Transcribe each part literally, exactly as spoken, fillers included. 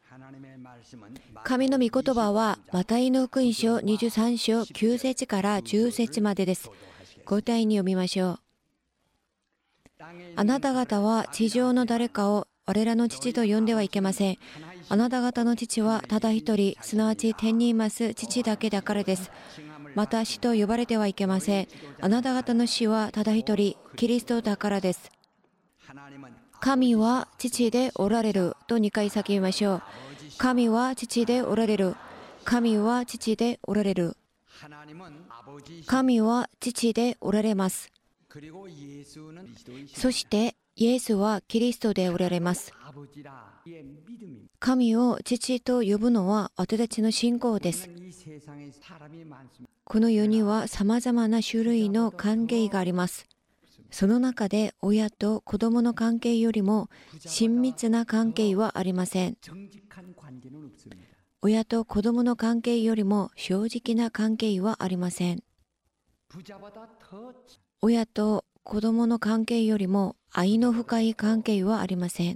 神の御言葉はマタイの福音書にじゅうさん章きゅう節からじゅう節までです。ご体に読みましょう。あなた方は地上の誰かを我らの父と呼んではいけません。あなた方の父はただ一人、すなわち天にいます父だけだからです。また死と呼ばれてはいけません。あなた方の死はただ一人、キリストだからです。神は父でおられるとにかい叫びましょう。神は父でおられる。神は父でおられる。神は父でおられます。そしてイエスはキリストでおられます。神を父と呼ぶのは私たちの信仰です。この世には様々な種類の関係があります。その中で親と子供の関係よりも親密な関係はありません。親と子供の関係よりも正直な関係はありません。親と子供の関係よりも愛の深い関係はありません。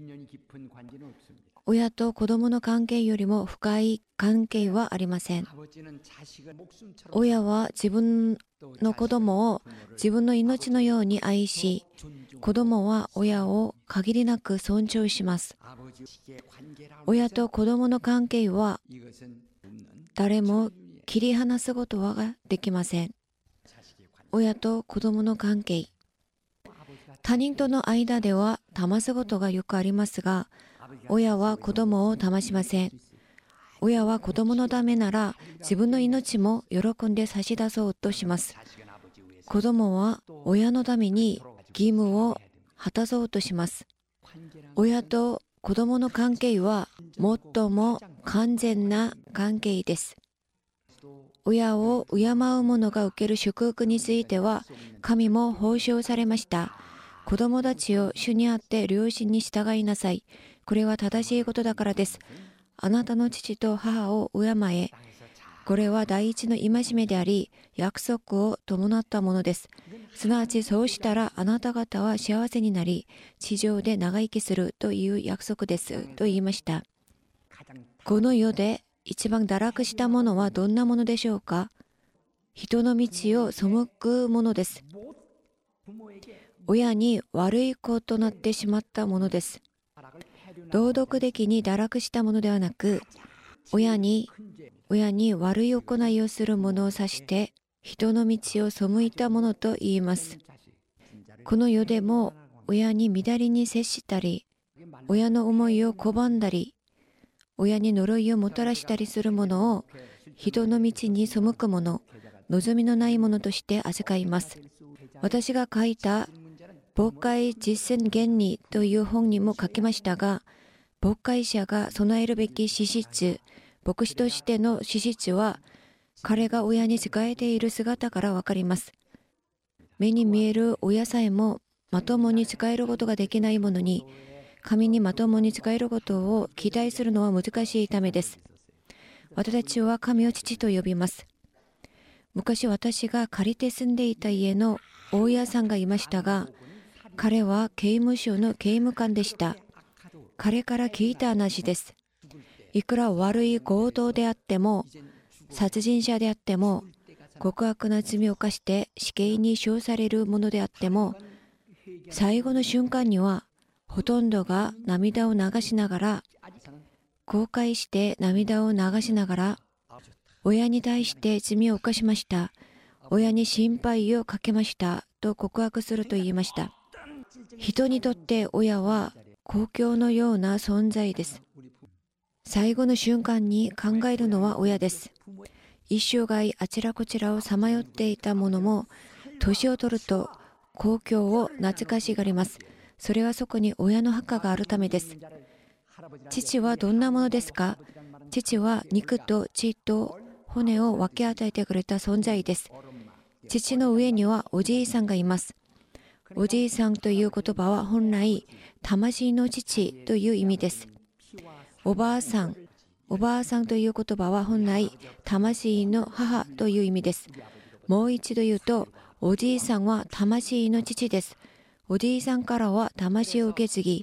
親と子供の関係よりも深い関係はありません。親は自分の子供を自分の命のように愛し、子供は親を限りなく尊重します。親と子供の関係は誰も切り離すことはできません。親と子供の関係。他人との間では騙すことがよくありますが、親は子供を騙しません。親は子供のためなら自分の命も喜んで差し出そうとします。子供は親のために義務を果たそうとします。親と子供の関係は最も完全な関係です。親を敬う者が受ける祝福については、神も保証されました。子供たちを主にあって両親に従いなさい。これは正しいことだからです。あなたの父と母を敬え。これは第一の戒めであり、約束を伴ったものです。すなわちそうしたらあなた方は幸せになり、地上で長生きするという約束ですと言いました。この世で一番堕落したものはどんなものでしょうか。人の道を背くものです。親に悪い子となってしまったものです。道徳的に堕落したものではなく、親に親に悪い行いをする者を指して人の道を背いたものと言います。この世でも親に乱れに接したり、親の思いを拒んだり、親に呪いをもたらしたりする者を人の道に背く者、望みのない者として扱います。私が書いた牧会実践原理という本にも書きましたが、牧会者が備えるべき資質、牧師としての資質は、彼が親に仕えている姿からわかります。目に見える親さえもまともに仕えることができないものに、神にまともに仕えることを期待するのは難しいためです。私たちは神を父と呼びます。昔私が借りて住んでいた家の大家さんがいましたが、彼は刑務所の刑務官でした。彼から聞いた話です。いくら悪い強盗であっても、殺人者であっても、極悪な罪を犯して死刑に処されるものであっても、最後の瞬間にはほとんどが涙を流しながら、後悔して涙を流しながら、親に対して罪を犯しました。親に心配をかけましたと告白すると言いました。人にとって親は公共のような存在です。最後の瞬間に考えるのは親です。一生涯あちらこちらをさまよっていた者も、年を取ると公共を懐かしがります。それはそこに親の墓があるためです。父はどんなものですか？父は肉と血と骨を分け与えてくれた存在です。父の上にはおじいさんがいます。おじいさんという言葉は本来、魂の父という意味です。おばあさん、おばあさんという言葉は本来、魂の母という意味です。もう一度言うと、おじいさんは魂の父です。おじいさんからは魂を受け継ぎ、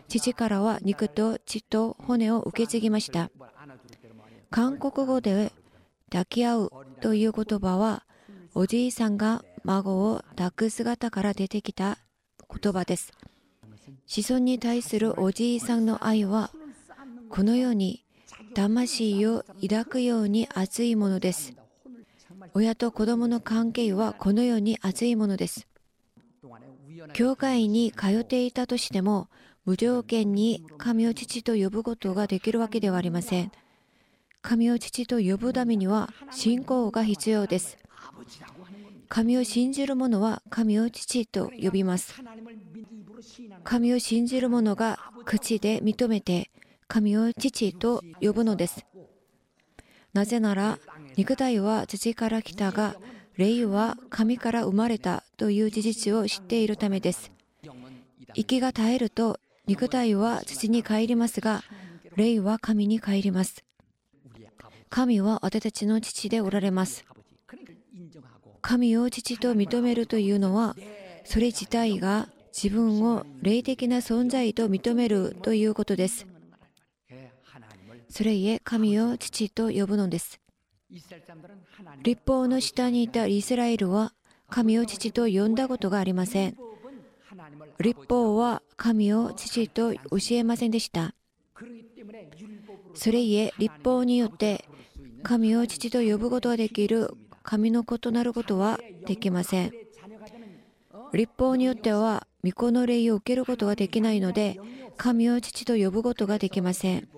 父からは肉と血と骨を受け継ぎました。韓国語で抱き合うという言葉は、おじいさんが孫を抱く姿から出てきた言葉です。子孫に対するおじいさんの愛は、このように魂を抱くように熱いものです。親と子供の関係はこのように熱いものです。教会に通っていたとしても、無条件に神を父と呼ぶことができるわけではありません。神を父と呼ぶためには信仰が必要です。神を信じる者は神を父と呼びます。神を信じる者が口で認めて神を父と呼ぶのです。なぜなら、肉体は父から来たが、霊は神から生まれたという事実を知っているためです。息が絶えると、肉体は土に帰りますが、霊は神に帰ります。神は私たちの父でおられます。神を父と認めるというのは、それ自体が自分を霊的な存在と認めるということです。それゆえ神を父と呼ぶのです。律法の下にいたイスラエルは神を父と呼んだことがありません。律法は神を父と教えませんでした。それゆえ律法によって神を父と呼ぶことができる神の異なることはできません。律法によっては御子の霊を受けることができないので、神を父と呼ぶことができません。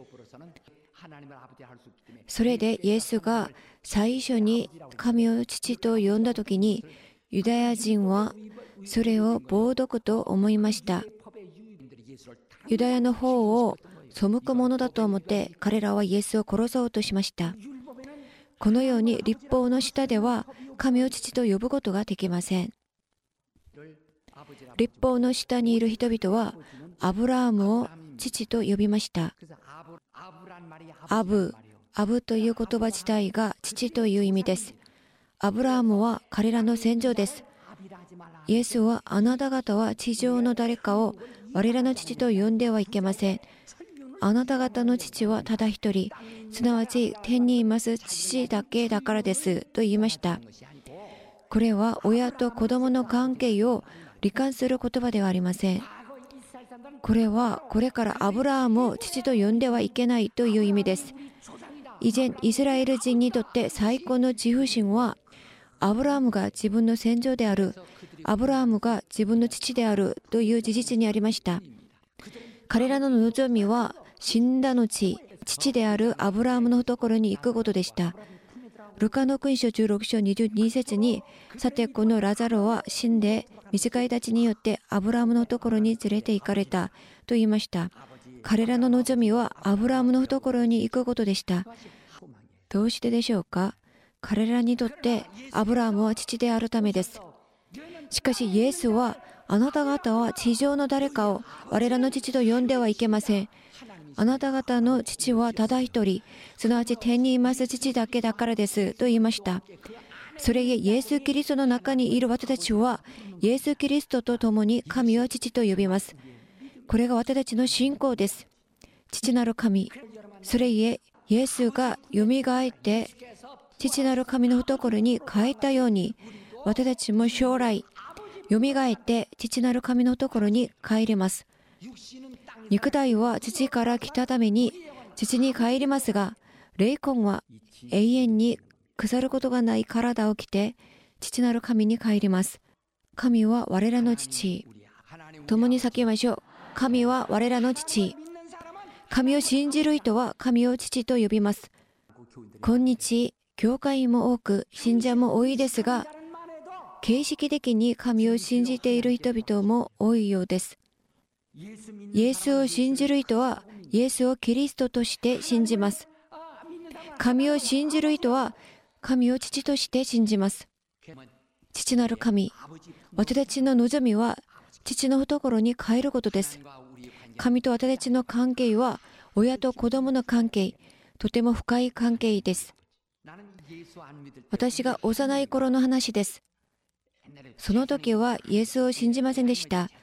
それでイエスが最初に神を父と呼んだときに、ユダヤ人はそれを冒涜と思いました。ユダヤの方を背くものだと思って彼らはイエスを殺そうとしました。このように律法の下では神を父と呼ぶことができません。律法の下にいる人々はアブラハムを父と呼びました。アブ、アブという言葉自体が父という意味です。アブラハムは彼らの先祖です。イエスはあなた方は地上の誰かを我らの父と呼んではいけません。あなた方の父はただ一人、すなわち天にいます父だけだからですと言いました。これは親と子供の関係を罹患する言葉ではありません。これはこれからアブラハムを父と呼んではいけないという意味です。以前イスラエル人にとって最高の自負心は、アブラハムが自分の先祖である、アブラハムが自分の父であるという事実にありました。彼らの望みは死んだ後、父であるアブラハムのところに行くことでした。ルカの福音書じゅうろく章にじゅうに節に、さてこのラザロは死んで御使いたちによってアブラハムのところに連れて行かれたと言いました。彼らの望みはアブラハムのところに行くことでした。どうしてでしょうか。彼らにとってアブラハムは父であるためです。しかしイエスは、あなた方は地上の誰かを我らの父と呼んではいけません。あなた方の父はただ一人、すなわち天にいます父だけだからですと言いました。それゆえイエス・キリストの中にいる私たちは、イエス・キリストと共に神を父と呼びます。これが私たちの信仰です。父なる神、それゆえイエスがよみがえって父なる神の懐に帰ったように、私たちも将来よみがえって父なる神のところに帰ります。肉体は父から来たために父に帰りますが、霊魂は永遠に腐ることがない体を着て父なる神に帰ります。神は我らの父。共に叫びましょう。神は我らの父。神を信じる人は神を父と呼びます。今日教会も多く信者も多いですが、形式的に神を信じている人々も多いようです。イエスを信じる人はイエスをキリストとして信じます。神を信じる人は神を父として信じます。父なる神、私たちの望みは父の懐に帰ることです。神と私たちの関係は親と子供の関係、とても深い関係です。私が幼い頃の話です。その時はイエスを信じませんでした。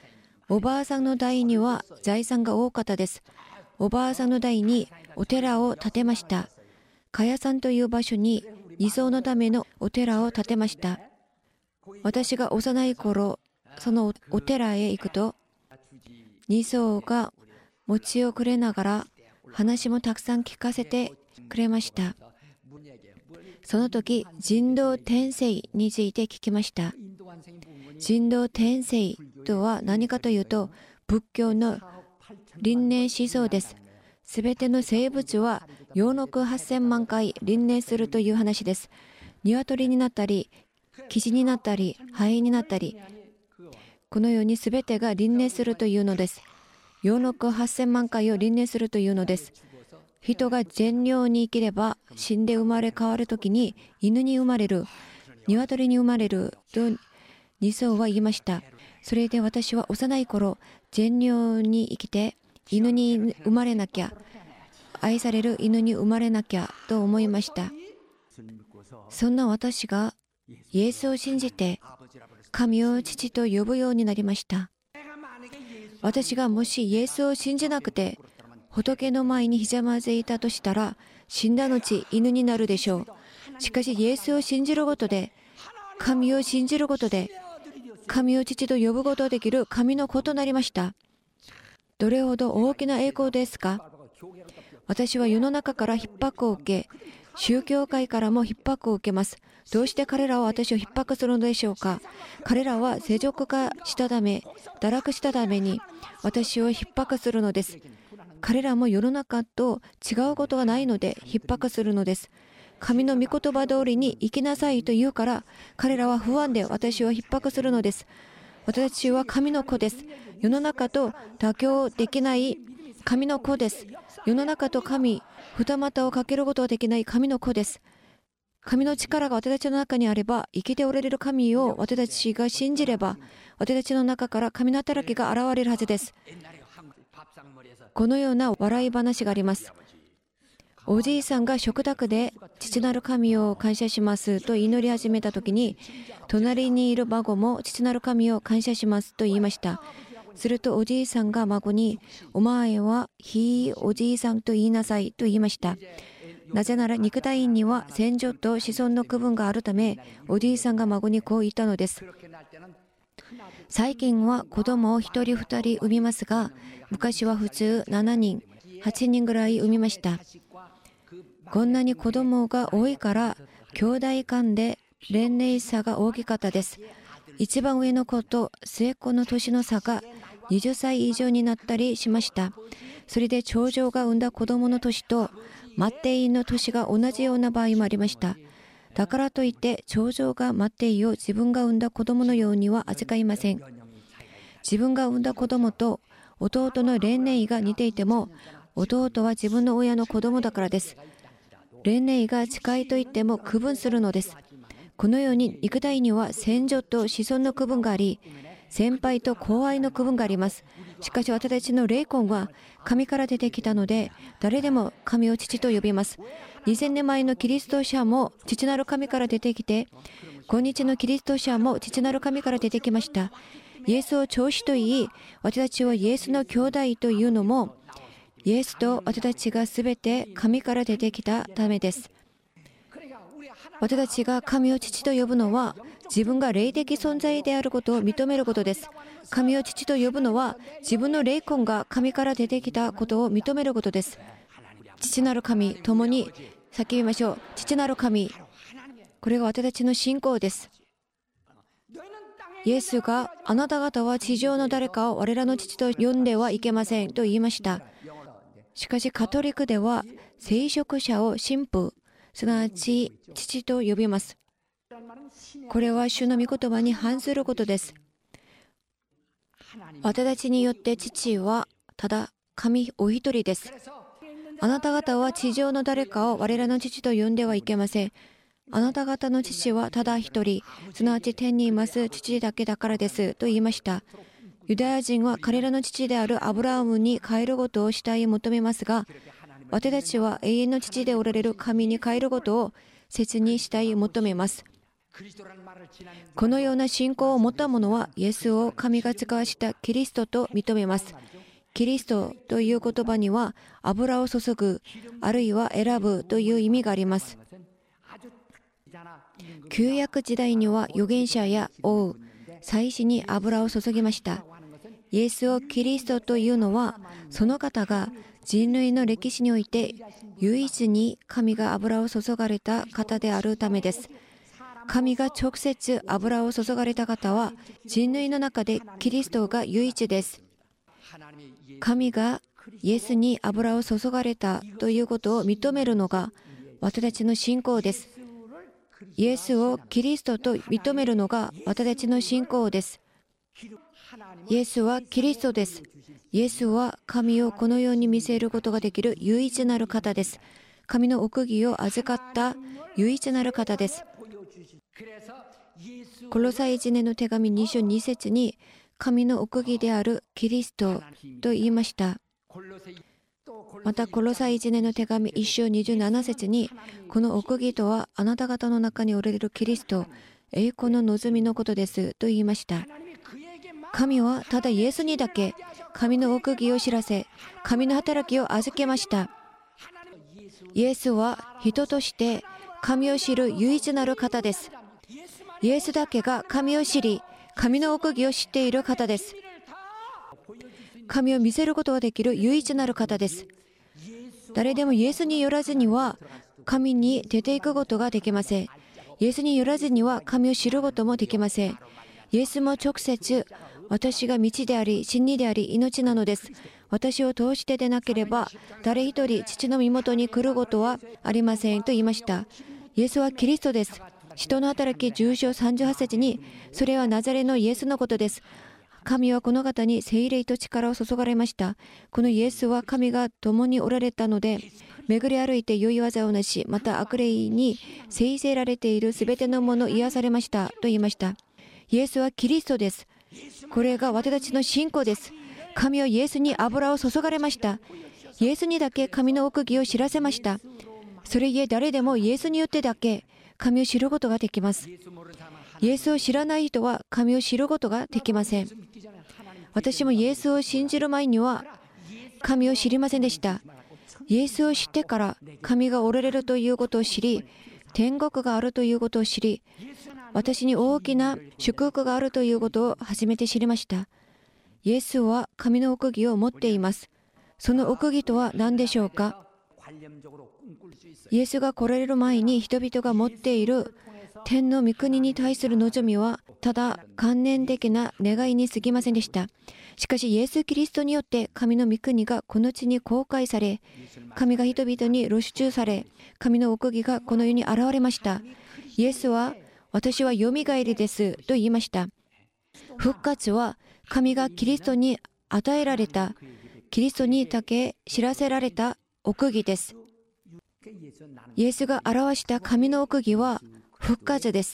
おばあさんの代には財産が多かったです。おばあさんの代にお寺を建てました。かやさんという場所にに層のためのお寺を建てました。私が幼い頃、そのお寺へ行くと、に層が餅をくれながら話もたくさん聞かせてくれました。その時、人道転生について聞きました。人道転生とは何かというと、仏教の輪廻思想です。すべての生物はよんおくはっせんまん回輪廻するという話です。鶏になったり、キジになったり、ハエになったり、このようにすべてが輪廻するというのです。よんおくはっせんまん回を輪廻するというのです。人が善良に生きれば死んで生まれ変わるときに犬に生まれる、鶏に生まれるとに層は言いました。それで私は幼い頃、善良に生きて犬に生まれなきゃ、愛される犬に生まれなきゃと思いました。そんな私がイエスを信じて神を父と呼ぶようになりました。私がもしイエスを信じなくて仏の前にひざまずいたとしたら、死んだ後犬になるでしょう。しかしイエスを信じることで、神を信じることで、神を父と呼ぶことができる神の子となりました。どれほど大きな栄光ですか。私は世の中から逼迫を受け、宗教界からも逼迫を受けます。どうして彼らは私を逼迫するのでしょうか。彼らは世俗化したため、堕落したために私を逼迫するのです。彼らも世の中と違うことがないので逼迫するのです。神の御言葉通りに生きなさいと言うから、彼らは不安で私を逼迫するのです。私は神の子です。世の中と妥協できない神の子です。世の中と神、二股をかけることができない神の子です。神の力が私たちの中にあれば、生きておられる神を私たちが信じれば、私たちの中から神の働きが現れるはずです。このような笑い話があります。おじいさんが食卓で父なる神を感謝しますと祈り始めたときに、隣にいる孫も父なる神を感謝しますと言いました。するとおじいさんが孫に、お前はひいおじいさんと言いなさいと言いました。なぜなら肉体には先祖と子孫の区分があるため、おじいさんが孫にこう言ったのです。最近は子供を一人二人産みますが、昔は普通しちにん、はちにんぐらい産みました。こんなに子供が多いから、兄弟間で年齢差が大きかったです。一番上の子と末っ子の年の差がはたち以上になったりしました。それで長女が産んだ子供の年とマッテイの年が同じような場合もありました。だからといって長女がマッテイを自分が産んだ子供のようには扱いません。自分が産んだ子供と弟の年齢が似ていても、弟は自分の親の子供だからです。年齢が近いと言っても区分するのです。このように肉体には先祖と子孫の区分があり、先輩と後輩の区分があります。しかし私たちの霊魂は神から出てきたので、誰でも神を父と呼びます。にせんねんまえのキリスト者も父なる神から出てきて、今日のキリスト者も父なる神から出てきました。イエスを長子と言い、私たちをイエスの兄弟というのも、イエスと私たちがすべて神から出てきたためです。私たちが神を父と呼ぶのは、自分が霊的存在であることを認めることです。神を父と呼ぶのは、自分の霊魂が神から出てきたことを認めることです。父なる神、共に叫びましょう。父なる神。これが私たちの信仰です。イエスが、あなた方は地上の誰かを我らの父と呼んではいけませんと言いました。しかしカトリックでは、聖職者を神父、すなわち父と呼びます。これは主の御言葉に反することです。私たちによって父はただ神お一人です。あなた方は地上の誰かを我らの父と呼んではいけません。あなた方の父はただ一人、すなわち天にいます父だけだからですと言いました。ユダヤ人は彼らの父であるアブラハムに帰ることをしたい求めますが、私たちは永遠の父でおられる神に帰ることを切にしたい求めます。 このような信仰を持った者は、イエスを神が使わしたキリストと認めます。キリストという言葉には、油を注ぐ、あるいは選ぶという意味があります。旧約時代には預言者や王、祭司に油を注ぎました。イエスをキリストというのは、その方が人類の歴史において唯一に神が油を注がれた方であるためです。神が直接油を注がれた方は、人類の中でキリストが唯一です。神がイエスに油を注がれたということを認めるのが私たちの信仰です。イエスをキリストと認めるのが私たちの信仰です。イエスはキリストです。イエスは神をこのように見せることができる唯一なる方です。神の奥義を預かった唯一なる方です。コロサイ人への手紙に章に節に、神の奥義であるキリストと言いました。また、コロサイ人への手紙いち章にじゅうなな節に、この奥義とはあなた方の中におられるキリスト、栄光の望みのことですと言いました。神はただイエスにだけ神の奥義を知らせ、神の働きを預けました。イエスは人として神を知る唯一なる方です。イエスだけが神を知り、神の奥義を知っている方です。神を見せることができる唯一なる方です。誰でもイエスによらずには神に出ていくことができません。イエスによらずには神を知ることもできません。イエスも直接、私が道であり、真理であり、命なのです。私を通してでなければ、誰一人父の身元に来ることはありませんと言いました。イエスはキリストです。使徒の働きじゅう章さんじゅうはち節に、それはナザレのイエスのことです。神はこの方に聖霊と力を注がれました。このイエスは神が共におられたので、巡り歩いて良い技をなし、また悪霊に制せられているすべてのものを癒されましたと言いました。イエスはキリストです。これが私たちの信仰です。神はイエスに油を注がれました。イエスにだけ神の奥義を知らせました。それゆえ誰でもイエスによってだけ神を知ることができます。イエスを知らない人は神を知ることができません。私もイエスを信じる前には神を知りませんでした。イエスを知ってから神がおられるということを知り、天国があるということを知り、私に大きな祝福があるということを初めて知りました。イエスは神の奥義を持っています。その奥義とは何でしょうか。イエスが来られる前に人々が持っている天の御国に対する望みはただ観念的な願いに過ぎませんでした。しかしイエス・キリストによって神の御国がこの地に公開され、神が人々に露出され、神の奥義がこの世に現れました。イエスは私はよみがえりですと言いました。復活は神がキリストに与えられた、キリストにだけ知らせられた奥義です。イエスが表した神の奥義は復活です。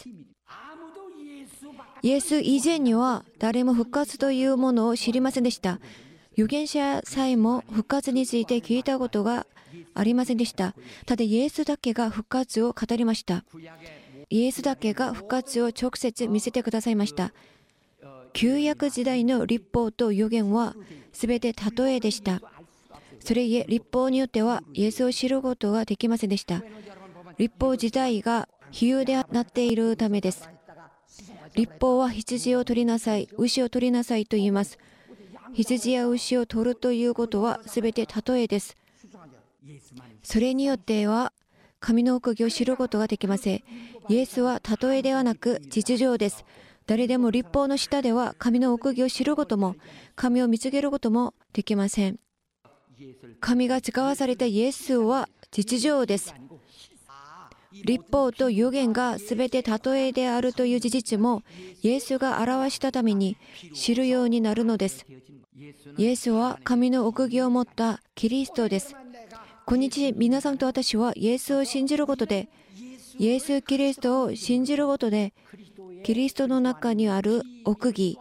イエス以前には誰も復活というものを知りませんでした。預言者さえも復活について聞いたことがありませんでした。ただイエスだけが復活を語りました。イエスだけが復活を直接見せてくださいました。旧約時代の律法と預言はすべて例えでした。それゆえ律法によってはイエスを知ることができませんでした。律法自体が比喩でなっているためです。律法は羊を取りなさい、牛を取りなさいと言います。羊や牛を取るということはすべて例えです。それによっては神の奥義を知ることができません。イエスは例えではなく実情です。誰でも律法の下では神の奥義を知ることも神を見つけることもできません。神が使わされたイエスは実情です。律法と預言がすべて例えであるという事実もイエスが表したために知るようになるのです。イエスは神の奥義を持ったキリストです。今日皆さんと私はイエスを信じることで、イエス・キリストを信じることで、キリストの中にある奥義、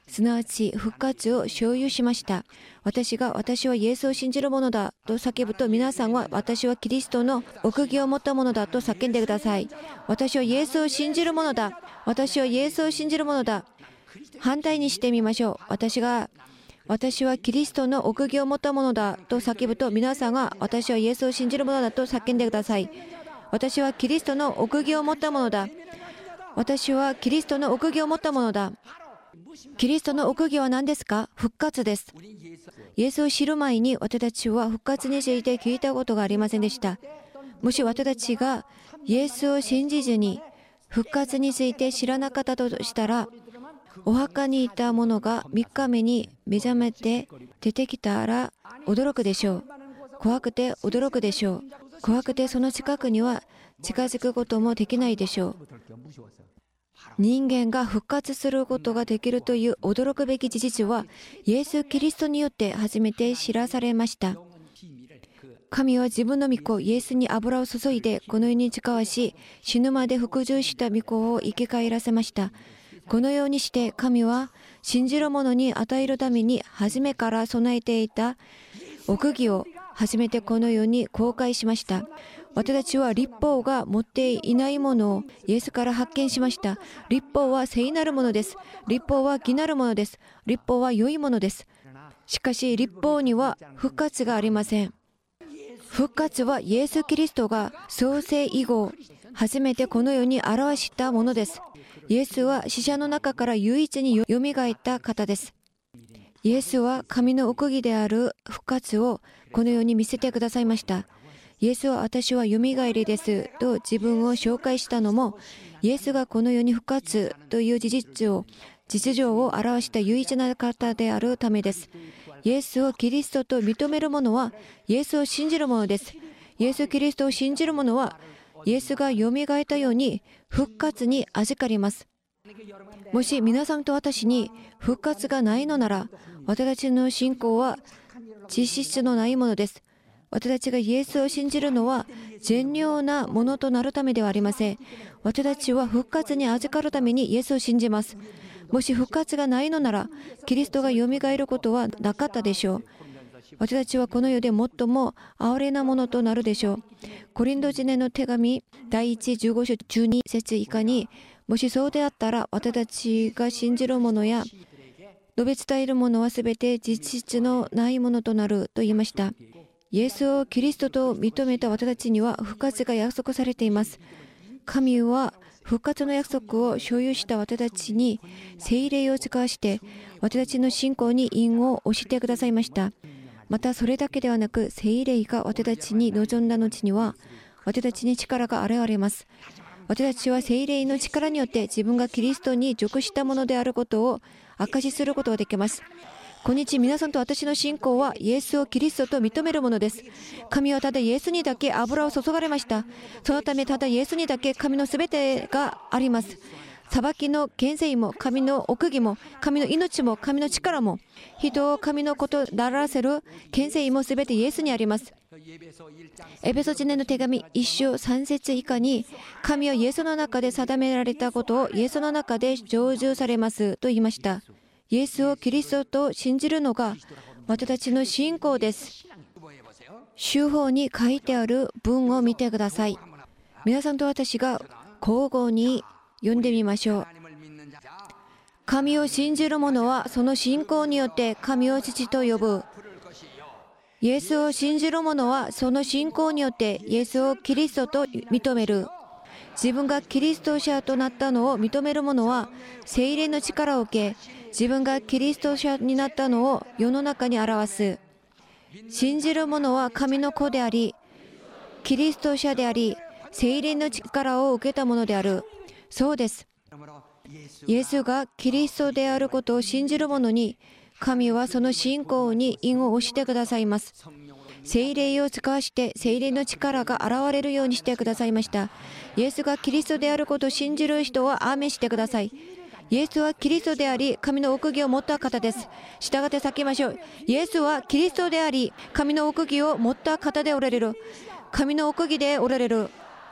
すなわち復活を所有しました。私が私はイエスを信じる者だと叫ぶと、皆さんは私はキリストの奥義を持った者だと叫んでください。私はイエスを信じる者だ。私はイエスを信じる者だ。反対にしてみましょう。私が私はキリストの奥義を持った者だと叫ぶと、皆さんが私はイエスを信じる者だと叫んでください。私はキリストの奥義を持った者だ。私はキリストの奥義を持った者だ。キリストの奥義は何ですか？復活です。イエスを知る前に私たちは復活について聞いたことがありませんでした。もし私たちがイエスを信じずに復活について知らなかったとしたら、お墓にいた者がみっかめに目覚めて出てきたら驚くでしょう。怖くて驚くでしょう。怖くてその近くには近づくこともできないでしょう。人間が復活することができるという驚くべき事実は、イエス・キリストによって初めて知らされました。神は自分の御子イエスに油を注いでこの世に使わし、死ぬまで服従した御子を生き返らせました。このようにして神は信じる者に与えるために初めから備えていた奥義を初めてこの世に公開しました。私たちは律法が持っていないものをイエスから発見しました。律法は聖なるものです。律法は義なるものです。律法は良いものです。しかし律法には復活がありません。復活はイエス・キリストが創世以後初めてこの世に表したものです。イエスは死者の中から唯一によみがえった方です。イエスは神の奥義である復活をこの世に見せてくださいました。イエスは私はよみがえりですと自分を紹介したのも、イエスがこの世に復活という事実を実情を表した唯一な方であるためです。イエスをキリストと認める者はイエスを信じる者です。イエス・キリストを信じる者はイエスがよみがえったように復活に預かります。もし皆さんと私に復活がないのなら、私たちの信仰は実質のないものです。私たちがイエスを信じるのは善良なものとなるためではありません。私たちは復活に預かるためにイエスを信じます。もし復活がないのなら、キリストがよみがえることはなかったでしょう。私たちはこの世で最も哀れなものとなるでしょう。コリント人への手紙だいいちじゅうご章じゅうに節以下に、もしそうであったら私たちが信じるものや述べ伝えるものはすべて実質のないものとなると言いました。イエスをキリストと認めた私たちには復活が約束されています。神は復活の約束を所有した私たちに聖霊を使わして私たちの信仰に印を押してくださいました。またそれだけではなく、聖霊が私たちに臨んだ後には私たちに力が現れます。私たちは聖霊の力によって自分がキリストに属したものであることを証しすることができます。今日皆さんと私の信仰はイエスをキリストと認めるものです。神はただイエスにだけ油を注がれました。そのためただイエスにだけ神のすべてがあります。裁きの権勢も神の奥義も神の命も神の力も人を神のことならせる権勢もすべてイエスにあります。エペソ人への手紙いっ章さん節以下に、神はイエスの中で定められたことをイエスの中で成就されますと言いました。イエスをキリストと信じるのが私たちの信仰です。修法に書いてある文を見てください。皆さんと私が交互に読んでみましょう。神を信じる者はその信仰によって神を父と呼ぶ。イエスを信じる者はその信仰によってイエスをキリストと認める。自分がキリスト者となったのを認める者は聖霊の力を受け、自分がキリスト者になったのを世の中に表す。信じる者は神の子であり、キリスト者であり、聖霊の力を受けたものである。そうです。イエスがキリストであることを信じる者に、神はその信仰に印を押してくださいます。聖霊を使わして聖霊の力が現れるようにしてくださいました。イエスがキリストであることを信じる人はアーメンしてください。イエスはキリストであり、神の奥義を持った方です。従って叫びましょう。イエスはキリストであり、神の奥義を持った方でおられる。神の奥義でおられる。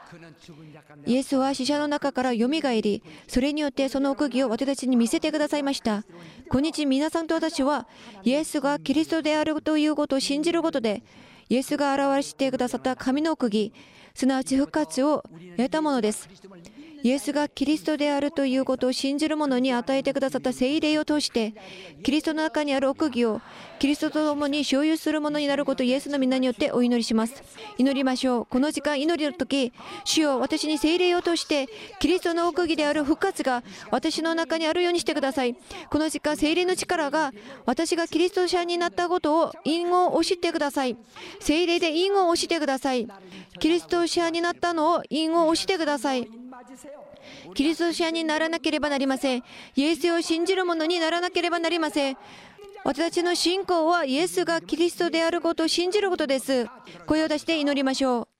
イエスは死者の中からよみがえり、それによってその奥義を私たちに見せてくださいました。今日皆さんと私はイエスがキリストであるということを信じることで、イエスが表してくださった神の奥義、すなわち復活を得たものです。イエスがキリストであるということを信じる者に与えてくださった聖霊を通して、キリストの中にある奥義をキリストと共に所有する者になることをイエスの皆によってお祈りします。祈りましょう。この時間祈りの時、主よ、私に聖霊を通してキリストの奥義である復活が私の中にあるようにしてください。この時間、聖霊の力が私がキリスト者になったことを印を押してください。聖霊で印を押してください。キリスト者になったのを印を押してください。キリスト者にならなければなりません。イエスを信じる者にならなければなりません。私たちの信仰はイエスがキリストであることを信じることです。声を出して祈りましょう。